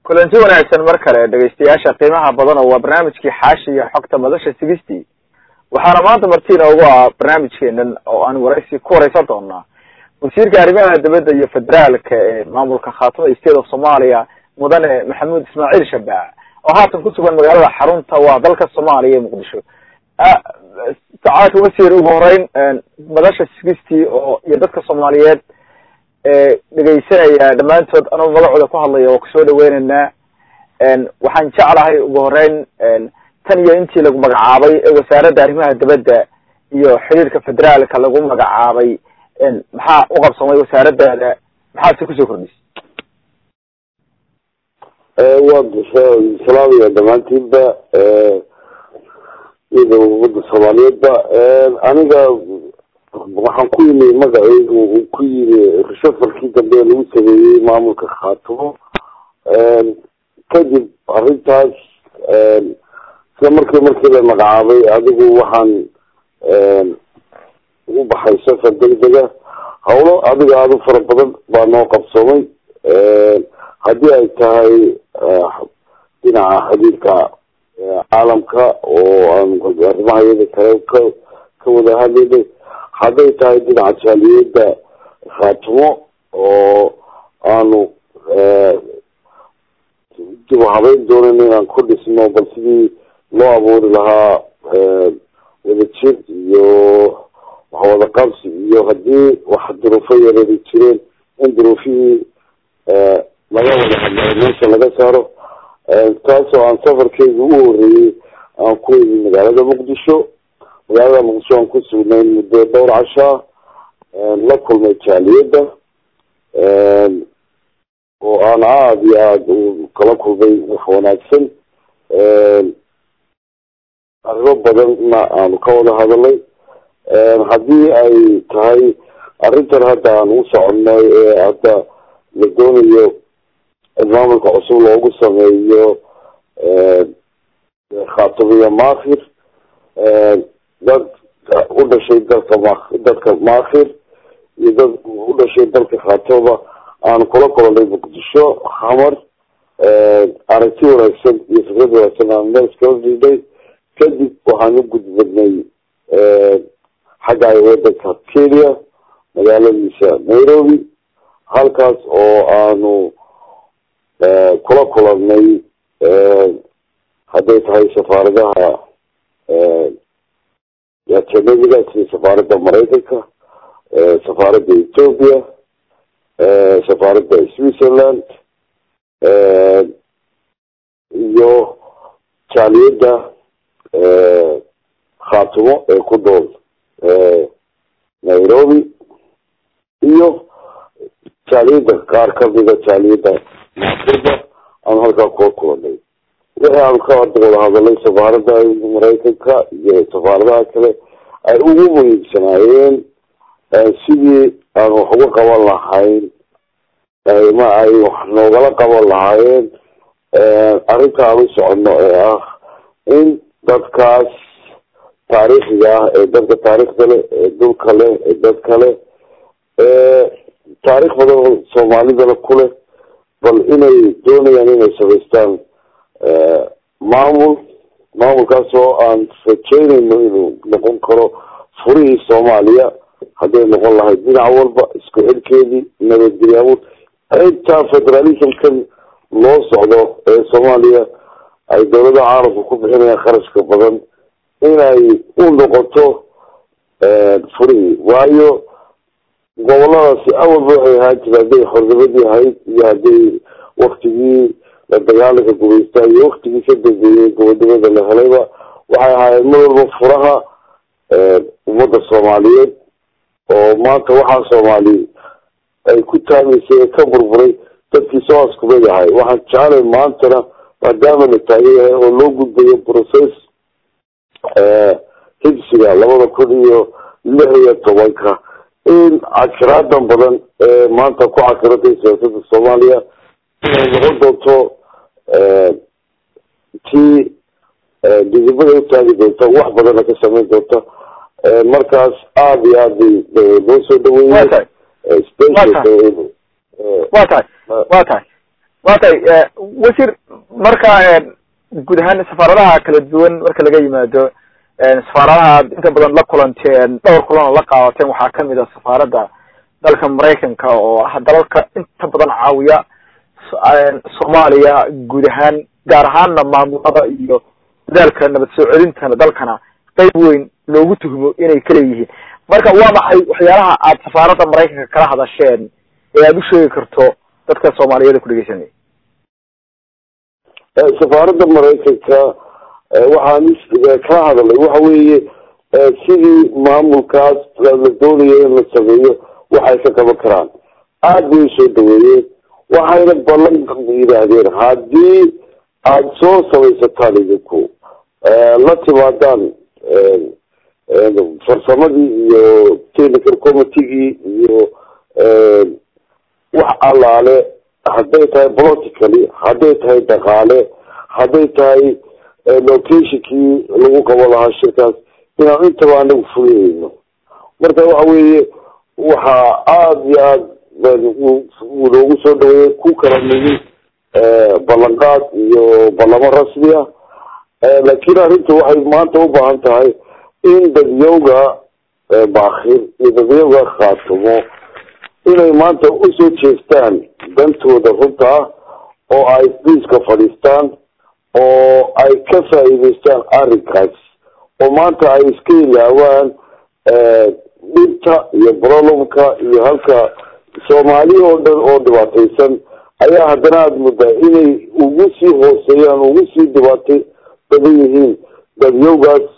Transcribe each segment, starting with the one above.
kulanti wanaagsan mar kale dhageystayaasha qiimaha badan oo waa barnaamijkii xaashi iyo xogta madasha sigistii waxaana maanta martiina ugu ah barnaamijkeenan oo aan waraysi ku wareysan doonaa wasiirka arrimaha dibadda iyo federaalka ee maamulka khaatuma state of Soomaaliya mudane Maxamuud Ismaaciil Shabbaac oo haatan ku sugan magaalada xarunta waa dalka Soomaaliya ee Muqdisho saacad wasiir ugu horeyn madasha sigistii oo iyo dadka Soomaaliyeed dhageysanaya dhamaantood anoo magacooda ku hadlayo oo kusoo dhaweynayna waxaan jeclahay ugu horeyn tan iyo intii lagu magacaabay wasaaradda arrimaha dibadda iyo xiriirka federaalka lagu magacaabay maxaa u qabsamay wasaaradda maxaa si kusoo kordhisay salaam ya dhamaantiinba iyada ummadda Soomaaliyeedba aniga waxaan ku yimi magacaygu uu ku yimi reshuffle-kii dambe lagu sameeyey maamulka Khaatumo kadib arrintaas isla markii la magacaabay adigu waxaan ugu baxay safar degdega howlo adiga aad u fara badan baa noo qabsoomay haddii ay tahay dhinaca xiriirka caalamka oo aan arrimaha iyada kale ka wada hadlaynay hadday tahay dhinaca jaaliyadda Khaatumo oo aanu dib u habeyn doonan inaan ku dhisno bal sidii loo abuuri lahaa wadajir iyo waxwada qabsi iyo haddii wax duruufo yareeri jireen in duruufihii laga wada hadlayo meesha laga saaro taasoo aan safarkeyga ugu horreeyey aan ku yimi magaalada Muqdisho aan ku sugnayn muddo dhowr cashaa la kulmay jaaliyadda oo aan aada iyo aada kala kulmay wax wanaagsan arrimo badanna aanu ka wada hadalay haddii ay tahay arrintan hadda aan u soconay ee hadda la doonayo maamulka cusub loogu sameeyo Khaatumiya Maakhir dad u dhashay dadka Maakhir iyo dad u dhashay dalka Khaatuma aan kula kulanay Muqdisho xamar aragti wanaagsan iyo fikrad wanaagsan aan meel iskala dhigay kadib waxaan u gudbinay xagga waddanka Kenya magaaladiisa Nairobi halkaas oo aanu kula kulanay hadday tahay safaaradaha ajnabiga sida safaaradda Mareykanka safaaradda Ethiopia safaaradda Switzerland iyo jaaliyadda Khaatumo ee ku nool Nairobi iyo jaaliyadda qaar kamida jaaliyadda Maakhirba aan halkaa kula kulanay wixii aan ka wada hadalay safaaradda Mareykanka iyo safaaradaha kale ay ugu muhiimsanaayeen sidii aan wax uga qaban lahayn ma ay wax noogala qaban lahaayeen arrinta aan u socono ee ah in dadkaas taariikhiga ah ee dadka taariikhda leh ee dhulka leh ee dadka leh taariikh badan oo Soomaalidana ku leh bal inay doonayaan inay samaystaan maamulkaas oo aan rajeynayno inuu noqon karo furihii Soomaaliya hadday noqon lahayd dhinac walba isku xidhkeedii nabadgelyo inta federalismkan loo socdo ee Soomaaliya ay dowladda caalamka ku bixinayaan kharashka badan inay u noqoto furihii waayo goboladaasi awalba waxay ahaan jireen hadday xornimadii ahayd iyo hadday waktigii la dagaalanka gumaystaa iyo waktigii ka dambeeyey gobonimada la helayba waxay ahaayeen mar walba furaha ummadda Soomaaliyeed oo maanta waxaa Soomaali ay ku taamaysay ee ka burburay dadkii soo askumay yahay waxaan jeclay maantana maadaama la taagan yahay oo loo gudbayo process higsiga 2016 in cashiraadan badan ee maanta ku cakiratay siyaasadda Soomaaliya inay noqon doonto tii dibadda u taagi doonta wax badanna ka samayn doonta markaas aada iyo aad loo soo dhaweeyey waa tahay waatay wasiir marka guud ahaan safaaradaha kala duwan marka laga yimaado safaaradaha inta badan la kulanteen dhowr kulan oo la qaadateen waxaa kamid ah safaaradda dalka Mareykanka oo ah dalalka inta badan caawiya Soomaaliya guud ahaan gaar ahaanna maamulada iyo dadaalka nabad soo celinta dalkana qayb weyn loogu tuhmo inay kala yihiin marka waa maxay waxyaalaha aad safaaradda Mareykanka kala hadasheen ee aad u sheegi karto dadka Soomaaliyeed ku dhageysanay safaaradda Mareykanka waxaan ka hadalay waxa weeye sidii maamulkaas la doonayo in la sameeyo waxay ka qaban karaan aad bay soo dhaweeyeen waxayna ballan yiraahdeen haddii aad soo samaysataan idinku la timaadaan farsamadii iyo technical committee iyo wax allaale hadday tahay politically hadday tahay dhaqaale hadday tahay locationkii lagu qabo lahaa shirkaas inaan intaba anagu fuliyeyno marka waxa weeye waxaa aada iyo aada loogu soo dhaweeyay ku kala midi ballanqaad iyo ballamo rasmi ah laakiin arrintu waxay maanta u baahan tahay in dadyowga baakir iyo dadyowga khaatumo inay maanta usoo jeestaan dantooda runta ah oo ay diiska fadhiistaan oo ay ka faa'iidaystaan arrinkaas oo maanta ay iska ilaawaan dhibta iyo problemka iyo halka Soomaali oo dhan oo dhibaataysan ayaa haddana aada muddaa inay ugu sii hooseeyaan ugu sii dhibaatay badan yihiin dadyowgaas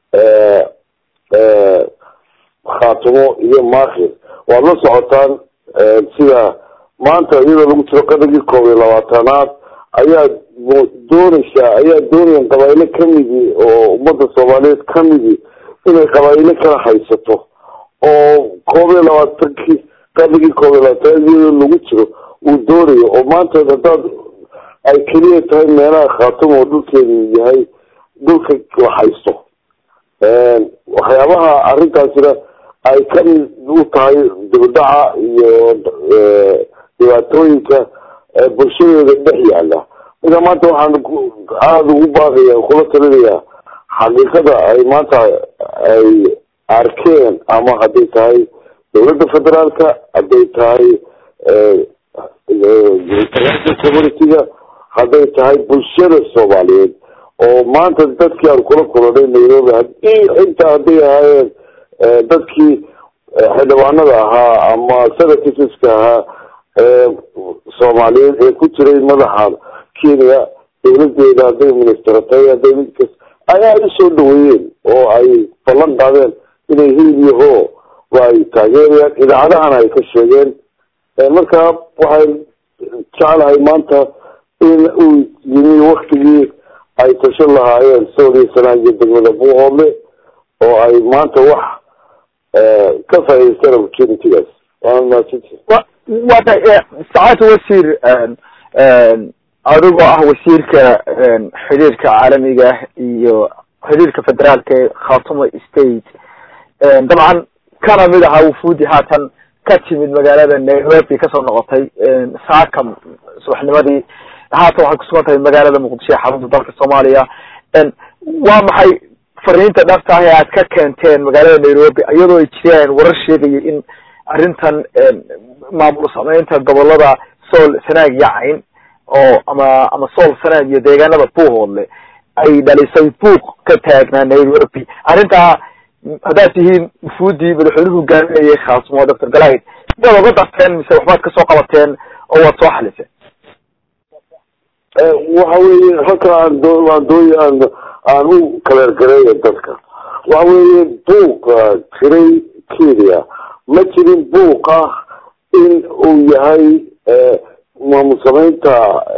khaatumo iyo maakhir waad la socotaan sida maanta iyadoo lagu jiro qarnigii 21aad ayaa doonayaan qabaa'ilo kamidi oo ummadda Soomaaliyeed kamidi inay qabaa'ilo kala haysato oo 21 qarnigii 21 iyadoo lagu jiro uu doonayo oo maanta hadaad ay keliya tahay meelaha khaatum oo dhulkeedu yahay dhulka la haysto waxyaabaha arrintaasina ay ka u tahay dibadhaca iyo dhibaatooyinka bulshadeeda dhex yaala marka maanta waxaan aada ugu baaqaya kula talinayaa xaqiiqada ay maanta ay arkeen ama hadday tahay dowladda federaalka hadday tahay community-ga hadday tahay bulshada Soomaaliyeed oo maanta dadkii aan kula kulanay Nairobi inta hadday ahaayeen dadkii xildhibaanada ahaa ama senators-ka ahaa Soomaaliyeed ee ku jiray madaxa Kenya dowladeeda hadday ministeratay hadday midkas ayaa u soo dhaweeyeen oo ay ballan qaadeen inay hiliyaho way taageerayaan idaacadahana ay ka sheegeen marka waxay jeclahay maanta in uu yimi waktigii ay tashan lahaayeen Soomaaliya sanaaga degmada Buuhoodle oo ay maanta wax ka faa'iideystaan opportunities ساعات وسير أدوغو وسيرك حديرك عالمية iyo حديرك فدرالك خاطمة استيت طبعا كان مدها وفودي هاتن كاتمid magaalada Nairobi ka soo noqotay saakam subaxnimadii haatan waxa ku sugan tahay magaalada Muqdisho xarunta dalka Soomaaliya waa maxay fariinta dhabta ah ee aad ka keenteen magaalada Nairobi iyadoo ay jireen warar sheegaya in arrintan maamul sameynta gobolada Sool Sanaag iyo Cayn oo ama Sool Sanaag iyo deegaanada Buuhoodle ay dhalisay buuq ka taagnaa Nairobi arrinta hadaad tihiin fuudii madaxweynuhu hogaaminayay khaasmo Dr. Galayd wada uga darteen mise waxbaad ka soo qabateen oo waad soo xaliseen waxa weeye halka aan u kala gareeyo dadka waxa weeye buuq jiray Kenya ma jirin buuq ah in uu yahay maamul sameynta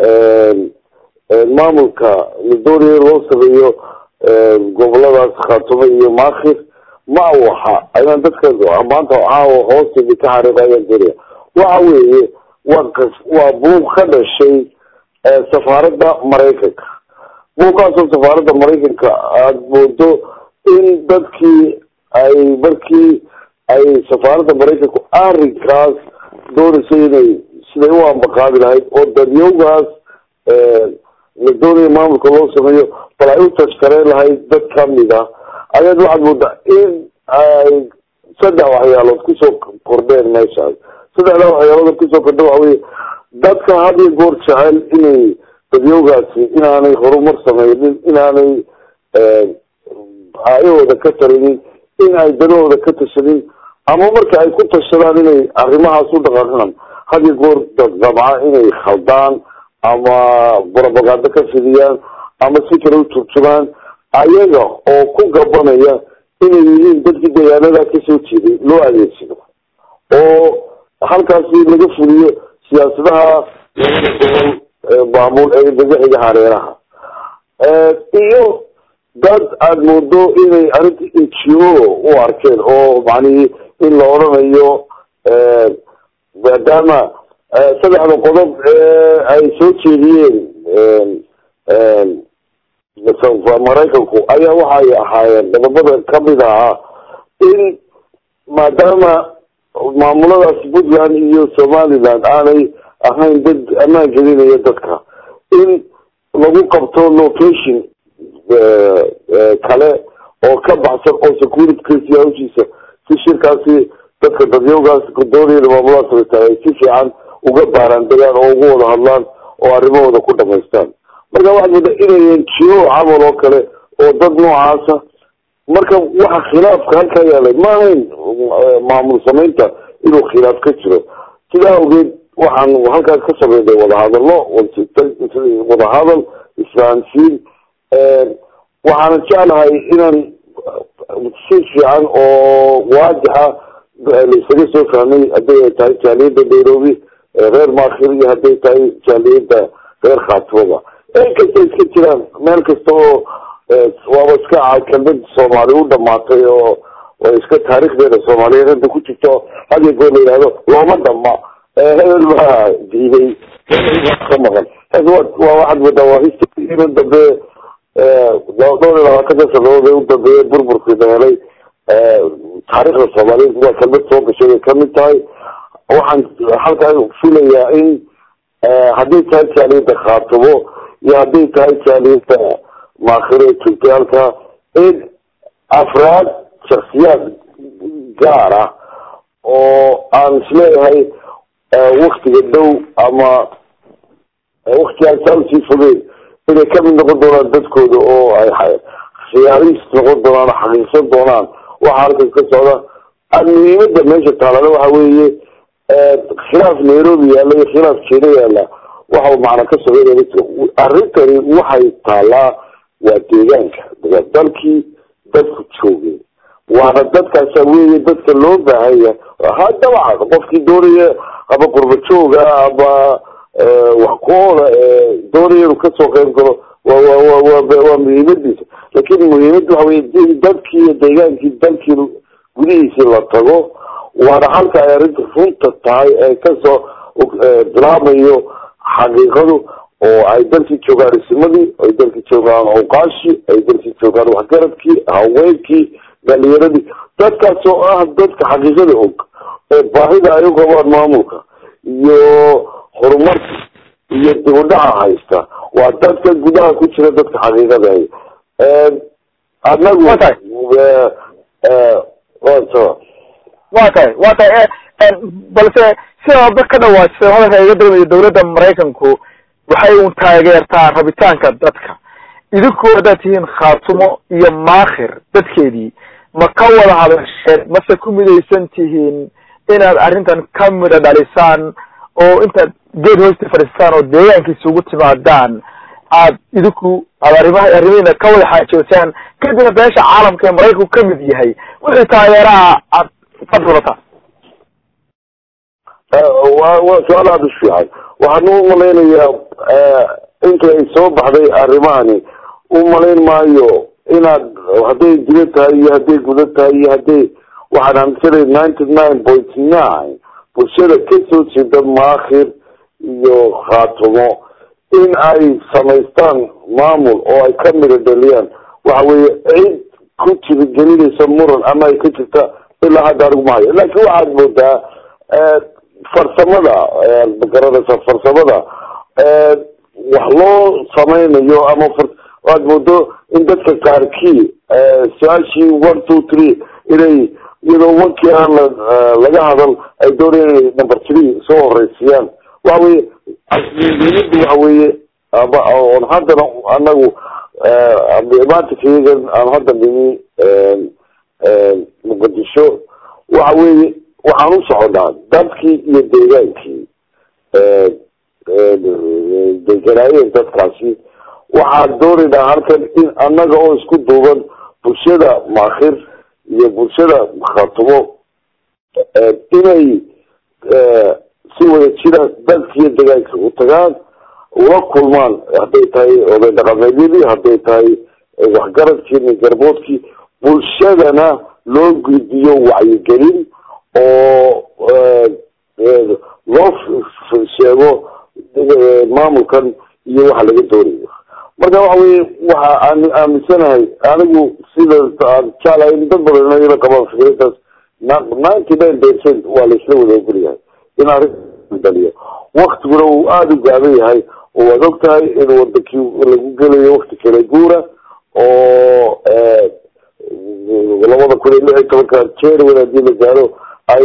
maamulka midooda loo sameeyo goboladaas khaatumo iyo maakhir ma waxa ayaan dadka maanta hoosteeda ka xariiqayaan jiray waxa weeye waa buuq ka dhashay safaaradda Mareykanka buuqaasoo safaaradda Mareykanka aada moodo in dadkii ay markii ay safaaradda Mareykanku arrinkaas doonaysay inay siday u ambaqaadi lahayd oo dadyowgaas la doonaya maamulka loo sameeyo bal ay u tashkareen lahayd dad kamid ah ayaad waxaad moodaa in ay 3 waxyaalood kusoo kordheen meeshaas 3 waxyaalood kusoo kordha waxa weye dadka had iyo goor jecel inay dadyowgaasi inaanay horumar sameynin inaanay aayahooda ka tarinin in ay danahooda ka tashanin ama marka ay ku tashadaan inay arrimahaas u dhaqaaqaan had iyo goor dabca inay khaldaan ama propaganda ka fidiyaan ama si kale u turjumaan ayaga oo ku gabanaya inay yihiin dadkii deegaanada kasoo jeeday loo adeegsado oo halkaasi laga fuliyo siyaasadaha maamul ee dabiiciga hareeraha iyo dad aada moodo inay arrinta NGO u arkeen oo macnihi in la odhanayo maadaama 3 qodob ay soo jeediyeen maraykanku ayaa waxay ahaayeen qodobada kamid ahaa in maadaama maamuladaas Puntland iyo Somaliland aanay ahayn dad ammaan gelinaya dadka in lagu qabto location kale oo ka baxsan oo security case si shirkaasi dadka dadyowgaas doonaya maamuladaas ay si fiican uga baaraan degaan oo ugu wada hadlaan oo arrimahooda ku dhamaystaan marka waxaad moodaa inay NGO camal oo kale oo dad noocaasa marka waxa khilaafka halkaa yaalay ma ahayn maamul samaynta inuu khilaaf ka jiro sidaa awgeed waxaan halkaas ka sameynay wadahadal isfahansiin waxaana jeclahay inaan si fiican oo waajixa laisaga soo fahmay hadday ay tahay jaaliyadda Nairobi reer Maakhir iyo hadday tahay jaaliyadda reer Khaatooba inkasta iska jiraan meel kasta oo waaba iska kelmad Soomaali u dhamaatay oo iska taariikhdeeda Soomaaliyeed inta ku jirto hadii goor la yiraahdo looma dhama hebel baa diiday ka maqan waa waxaad moodaa waa history inuu dambe ka sanadood u dambeeyay burburkii dhalay taariikhda Soomaaliyeed waa kelmad soo gashay kamid tahay waxaan halkaa filayaa in hadday tahay jaaliyadda Khaatoobo iyo hadday tahay jaaliyadda Maakhir ee Turkiyaalka in afraad shakhsiyaad gaar ah oo aan isleeyahay waktiga dhow ama waktigaan sii fogeen inay kamid noqon doonaan dadkooda oo ay khiyaariis noqon doonaan xaqiiqsan doonaan waxa halkaas ka socda muhiimada meesha taalana waxa weeye khilaaf Nairobi yaalla iyo khilaaf Kenya yaalla waxa macna ka sameeyay arrintani waxay taalaa waa deegaanka dalkii dadku joogay waana dadkaas weeye dadka loo baahan yahay hadaba qofkii doonaya ama qurba jooga ama wax kooda doonaya inuu kasoo qeyb galo waa muhiimadiisa laakiin muhiimadu waxa weeye dadkii deegaankii dalkii gudihiisii la tago waana halka ay arrinta runta tahay ee kasoo bilaamayo xaqiiqadu oo ay dalkii joogaan isimadii ay dalkii joogaan awqaashi ay dalkii joogaan waxgaradkii haweenkii dhalinyaradii dadkaas oo ah dadka xaqiiqada og ee baahida ay u qabaan maamulka iyo horumarka iyo dib u dhaca haysta waa dadka gudaha ku jira dadka xaqiiqada anagu waa tahay balse sidaaba ka dhawaajisay hadalka iga dambeeya dawladda Maraykanku waxay u taageertaa rabitaanka dadka idinku haddaad tihiin Khaatumo iyo Maakhir dadkeedii ma ka wada hadasheen mase ku midaysan tihiin inaad arrintan ka mida dhalisaan oo intaad geed hoosta fadhiistaan oo deegaankiisa ugu timaadaan aad idinku arrimihiina ka wada xaajoosaan kadibna beesha caalamka ee Maraykanku ka mid yahay wixii taageeraha aad fadhulataan waa su'aal aad u fiican waxaan u malaynayaa inta ay soo baxday arrimahani u malayn maayo inaad hadday dila tahay iyo hadday guda tahay iyo hadday waxaan aaminsanay 99.9 bulshada kasoo jeeda Maakhir iyo Khaatumo in ay samaystaan maamul oo ay ka mida dhaliyaan waxa weeye cid ku tirigelinaysa muran ama ay ka jirta ilaa hadda anigu maayo laakiin waxaad moodaa farsamada magaranaysa farsamada wax loo sameynayo ama waad moodo in dadka qaarkii su-aashii 1 2 3 inay iyadoo wankii aan laga hadal ay doonayaan inay number 3 soo horeysiyaan waxa weye muhiimadu waxa weye on haddana anagu maanta keegan aan hadda nimi muqadisho waxa weye waxaan u soconnaa dadkii iyo deegaankii deganaayeen dadkaasi waxaan doonaynaa halkan in annaga oo isku duuban bulshada maakhir iyo bulshada khatumo inay si wada jira dadkiiyo deegaanka u tagaan ula kulmaan hadday tahay oday dhaqameedyadii hadday tahay waxgaradkii garboodkii bulshadana loo gudbiyo wacyigelin oo loo sheego maamulkan iyo waxa laga doonayo marka waxa weye waxa aan aaminsanahay anigu sida aan jeclahay in dad badan inay qabaan fikradaas 99% waa la isla wada ogolyahay in arrin waktiguna uu aada u gaaban yahay oo waad og tahay in wadankii lagu gelayo wakti kale guura oo 2016 January hadii la gaaro ay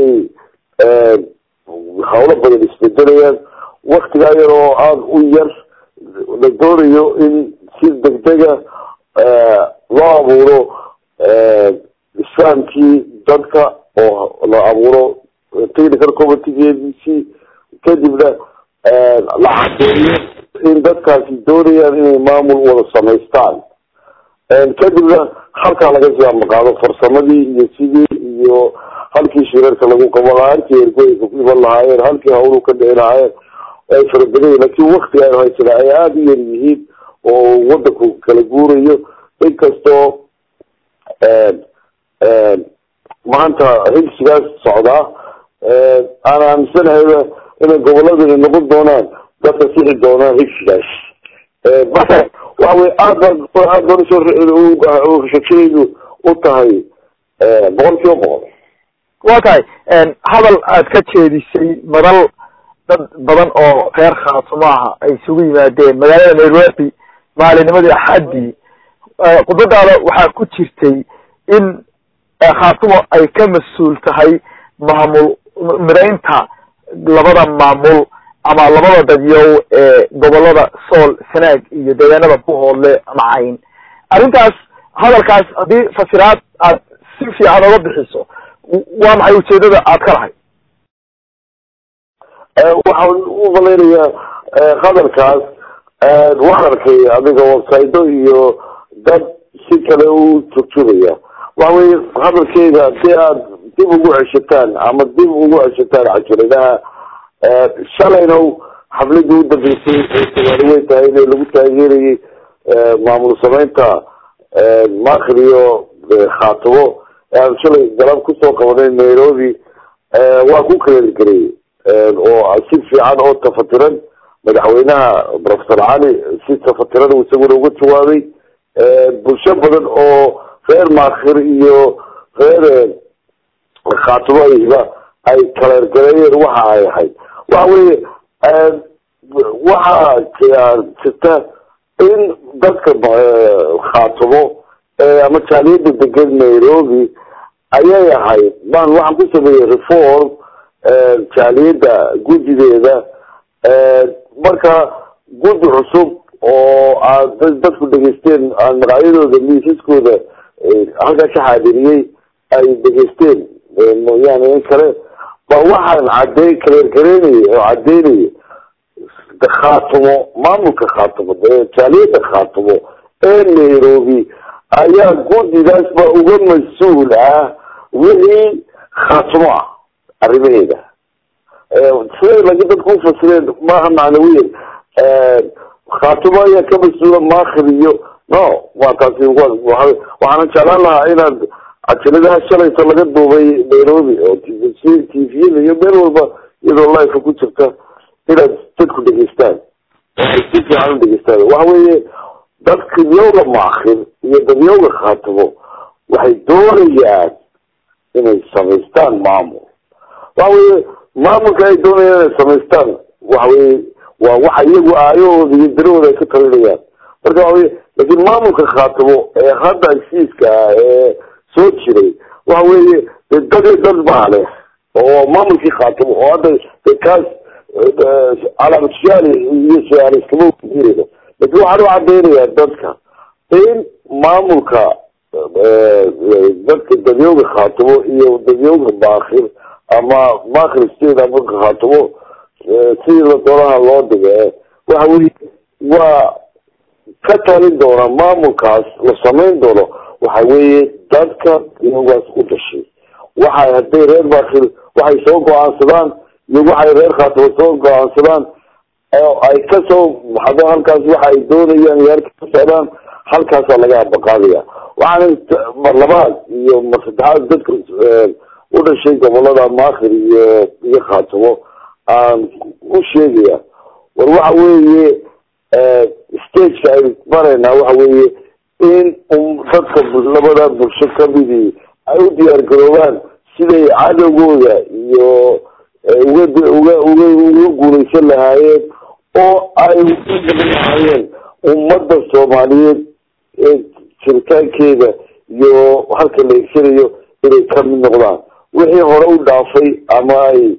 hawlo badan isbedelayaan waktigaa yar oo aada u yar la doonayo in si degdega loo abuuro isfahamkii dadka oo la abuuro technical committeegeedc kadibna la cadeeyo in dadkaasi doonayaan inay maamul wada samaystaan kadibna halkaa laga sii amaqaado farsamadii iyo sidii iyo halkii shirarka lagu qabo lahaa halkii ergooyinka ku iman lahaayeen halkii hawlu ka dhici lahaayeen ay farabadayen laakiin wakti ay haysana ay aada u yar yihiin oo wadanku kala guurayo inkastoo maanta higsigaas socdaa aan aaminsanahay inay goboladani noqon doonaan dadka sixi doonaan higsigaas marka waxa wey aada shakeydu u tahay 100%. waa tahay hadal aad ka jeedisay madal dad badan oo reer khaatumo ah ay isugu yimaadeen magaalada Nairobi maalinimadii Axadii khudbadaada waxaa ku jirtay in khaatumo ay ka mas-uul tahay maamul mideynta labada maamul ama labada dadyow ee gobolada Sool Sanaag iyo deegaanada Buhoodle ama Cayn arrintaas hadalkaas hadii fasiraad aad si fiican uga bixiso waa maxay ujeedada aad ka lahayd waxaan u malaynayaa hadalkaas waxaan arkay adiga website iyo dad si kale u turjumaya waxa weye hadalkeyga hadii aad dib ugu ceshataan ama dib ugu ceshataan cajaladaha shalayna xafladii u dambeysay Soomaali way tahay in lagu taageerayay maamul sameynta maakhir iyo khaatumo shalay galab kusoo qabanay Nairobi waa ku kala garay oo si fiican oo tafatiran madaxweynaha Professor Ali si tafatiran uu isaguna uga jawaabay bulsho badan oo reer maakhir iyo reer khaatumo ay kala gareeyeen waxa ay ahayd waxa weye waxa jirta in dadka khaatumo ama jaaliyada degan Nairobi ayay ahayd waxaan ku sameeyey reform jaaliyada guddideeda marka guddi cusub oo dadku dhegeysteen aan magacyadooda miisaskooda halkaa ka xaadiriyey ay dhegeysteen mooyaane in kale ba waxaan kaleergareynayay oo cadeynayay khaatumo maamulka khaatumo jaaliyada khaatumo ee Nairobi ayaa guddidaas ba uga mas-uul ah wixii khaatumo ah arrimaheeda siday lagi dadku ufasireen maaha macnawiyan khaatumo ayaa ka mas-uula maakhir iyo no waa taasi waxaana jeclaan lahaa inaad cajaladaha shalayta laga duubay Nairobi oo tviyada iyo meel walba iyadoo live ku jirta inaad dadku dhegeystaan si fiican u dhegeystaan waxa weeye dadka yowga maakhir iyo dadyowga khaatumo waxay doonayaan inay samaystaan maamul waxa weye maamulka ay doonayaan inay samaystaan waxaweye waa waxa iyagu aayahooda iyo darahooda ay ka talinayaan marka waxaweye laakiin maamulka khaatimo ee hadda heshiiska ah ee soo jiray waxa weeye de dad baa leh oo maamulkii khaatimo oo hadda de kaas calaamadushaali iyo su-aal iskama jirayno laakiin waxaan u cadeynayaa dadka in maamulka dadka dadyooga khaatimo iyo dadyooga baakir ama baakir state ama khaatimo sidii la doonaha loo dhiga waxa weye waa ka talin doona maamulkaas la samayn doono waxa weeye dadka iyagogaas u dhashay waxay hadday reer baakir waxay soo go-aansadaan iyo waxay reer khaatimo soo go-aansadaan ay kasoo baxdo halkaas waxa ay doonayaan iyo halka ka socdaan halkaasaa laga abaqaadaya waxaana mar labaad iyo mar saddexaad dadka u dhashay gobolada maakir iyo khaatimo aan u sheegaya war waxa weeye stageka ay maraynaa waxa weeye in dadka labada bulsho kamidii ay u diyaar garoobaan siday cadowgooda iyo uga guulaysan lahaayeen oo ay ugaban lahaayeen ummadda soomaaliyeed ee jiritaankeeda iyo halka la egsanayo inay kamid noqdaan wixii hore u dhaafay ama ay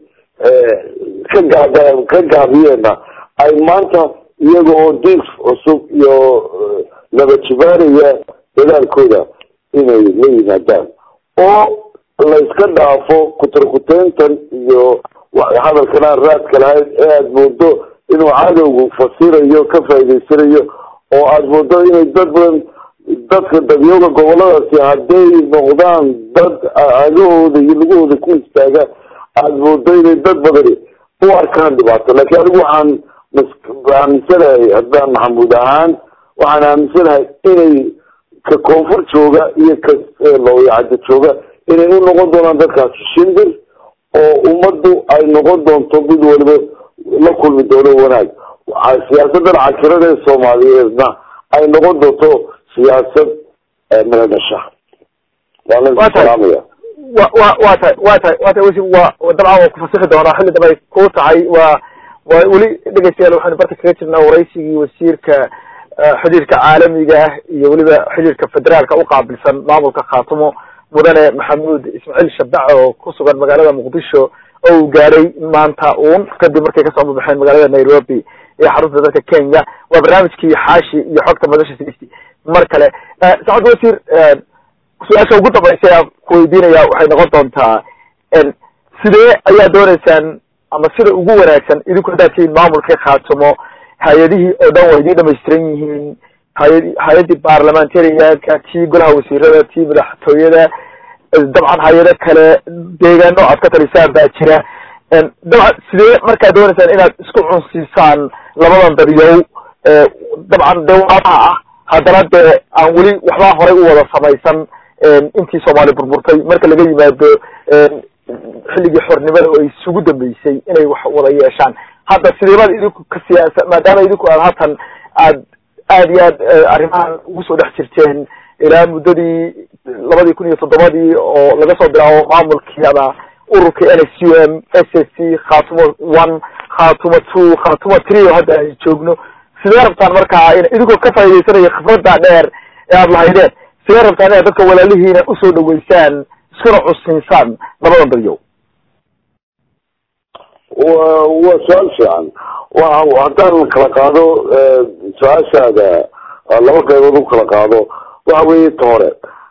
ka gaabiyeenna ay maanta iyaga oo diif cusub iyo labajibaanaya dadaalkooda inay la yimaadaan oo la iska dhaafo kutarkuteyntan iyo hadalkan aan raadka lahayn ee aada moodo inuu cadowgu fasirayo ka faa'idaysanayo oo aada moodo inay dad badan dadka dadyooga goboladaasi hadday noqdaan dad agahooda iyo lugahooda ku istaaga aada moodo inay dad badani u arkaan dhibaato laakiin anigu waxaan aaminsanahay haddaan maxamuud ahaan waxaan aaminsanahay inay ka koonfur jooga iyo ka looyacada jooga inay u noqon doonaan dadkaasi shimbir oo ummaddu ay noqon doonto mid waliba la kulmi doono wanaag siyaasaddan cakirada ee soomaaliyeedna ay noqon doonto siyaasad mala dhasha waa la salaamaya wa tahay wasi dabcan waa kufasixi doonaa xilli dambe ay ku tahay waa weli dhegeystayaal waxaanu barka kaga jirnaa waraysigii wasiirka xidhiirka caalamiga ah iyo weliba xidhiirka federaalka uqaabilsan maamulka khaatimo mudane maxamuud ismaaciil shabac oo ku sugan magaalada muqdisho oo uu gaaray maanta uun kadib markay kasoo baxeen magaalada nairobi ee xarunta dalka kenya waa barnaamijkii xaashi iyo xogta madasha sigisti mar kale sacad wasiir su-aasha ugu dambaysa aan kuweydiinaya waxay noqon doontaa sidee ayaa dooneysaan ama sida ugu wanaagsan idinku haddaad tihiin maamulka khaatimo hay-adihii oo dhan waa idiin dhamaystiran yihiin hay-adii baarlamentarianka tii golaha wasiirada tii madaxtooyada dabcan hay-ado kale deegaano aad ka talisaan baa jira dabcan sidee markaa dooneysaan inaad isku cunsiisaan labadan dadyow dabcan dee walaalaha ah haddana dee aan weli waxbaa horay u wada samaysan intii soomaali burburtay marka laga yimaado xilligii xornimada oo ay isugu dambeysay inay wax wada yeeshaan hadda sideebaad idinku ka siyaasa maadaama idinku aad hatan aad iyo aad arrimahan ugu soo dhex jirteen ilaa muddadii 2007 oo laga soo bilaabo maamulkiiada ururka NSUM SSC khaatimo 1 khaatimo 2 khaatimo 3 oo hadda ay joogno sidee rabtaan markaa in idinkoo ka faa'iidaysanaya khibradda dheer ee aad lahaydeen sidee rabtaan inaad dadka walaalihiina usoo dhaweysaan iskuna cusniisaan labadan dadyow waa su-aal fiican haddaan kala qaado su-aashaada laba qaybood u kala qaado waxa weeye ta hore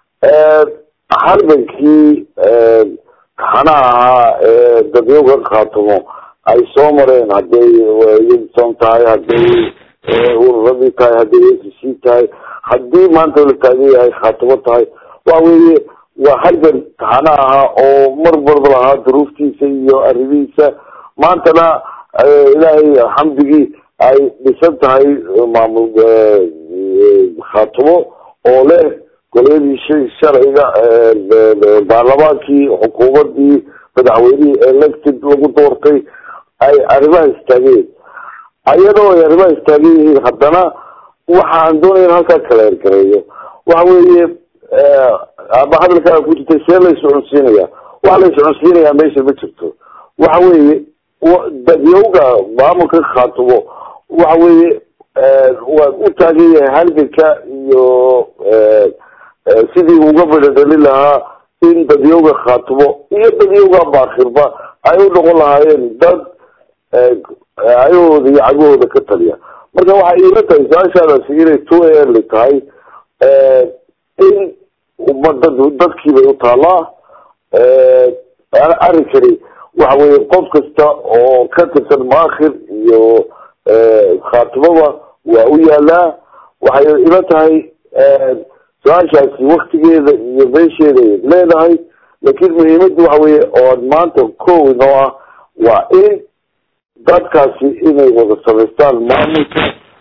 halgankii taxanaha ahaa ee dadyooga khaatimo ay soo mareen hadday yson tahay hadday ururadii tahay hadday ACC tahay haddii maanta la taagan yahay khaatimo tahay waxa weeye waa halgan taxana ahaa oo mar walba lahaa duruuftiisa iyo arrimihiisa maantana ilaahay xamdigii ay dhisan tahay maamul khaatimo oo leh goleedii sharciga baarlamaankii xukuumadii madaxweynihii elected lagu doortay ay arrimaha istaageen ayadoo ay arrimaha istaagan yihiin haddana waxaan doonaya in halkaa kala ergareeyo waxa weeye ama hadalkaa ku jirtay see la iscunsiinaya waxa la iscunsiinayaa meesha ma jirto waxa weeye dadyowga maamulka khaatumo waxa weeye waa u taagan yahay halganka iyo sidii uga badhadhalin lahaa in dadyowga khaatumo iyo dadyowga baakhirba ay u noqon lahaayeen dad ayahooda iyo cagahooda ka taliya marka waxay iila tahay su-aashaadaasi inay too early tahay in umada dadkiibay u taalaa arrinkani waxa weeye qof kasta oo ka tirsan maakhir iyo khaatimaba waa u yaalaa waxay ila tahay su-aashaasi waktigeeda iyo meesheeda ay leedahay laakiin muhiimadda waxa weeye oo maanta kow inoo ah waa in dadkaasi inay wada samaystaan maamulka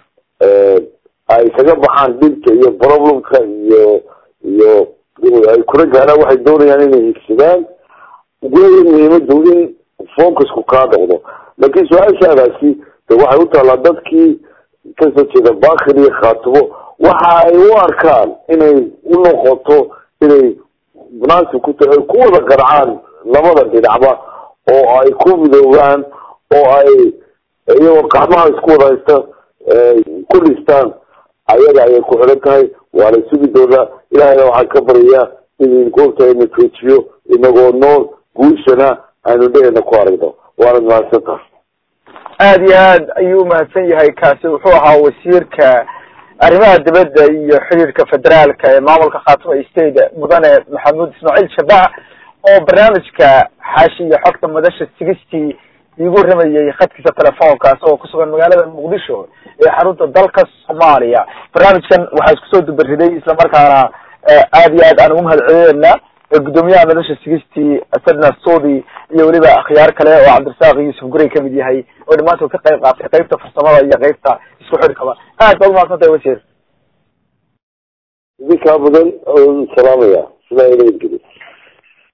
ay kaga baxaan dhibka iyo problemka iyo ay kula gaaraan waxay doonayaan inay higsadaan weya muhiimadu in focusku kaa noqdo laakiin su-aashaadaasi de waxay u taalaa dadkii kasoo jeeda bakhir iyo khaatimo waxa ay u arkaan inay u noqoto inay munaasib ku tahay ku wada qarcaan labada dhinacba oo ay ku midoobaan oo ay iyagoo gacmaha isku wada haysta ku dhistaan ayaga ayay ku xiran tahay waana sugi doonaa ilahayna waxaan ka baryayaa in goobta ina joojiyo inagoo nool guushana aynu dhehena ku aragno waana mahadsantaha aada iyo aad ayuu umahadsan yahay kaasi wuxuu ahaa wasiirka arrimaha dibadda iyo xiriirka federaalka ee maamulka khaatimo state mudane maxamuud ismaaciil shabac oo barnaamijka xaashi iyo xogta madasha sigistii igu ramayay khadkiisa telefoonkaas oo kusugan magaalada muqdisho ee xarunta dalka soomaaliya barnaamijkan waxaa isku soo dubariday islamarkaana aada iyo aad aan ugu mahad celinayna gudoomiyaha madasha sigistii sadna sodi iyo weliba akhyaar kale oo cabdirasaaq yuusuf gurey kamid yahay oo dhamaantood ka qayb qaatay qaybta farsamada iyo qaybta isku xidhkaba aad baad umahadsantahay wasiir idinkaa mudan salaamaya sidaa ila geli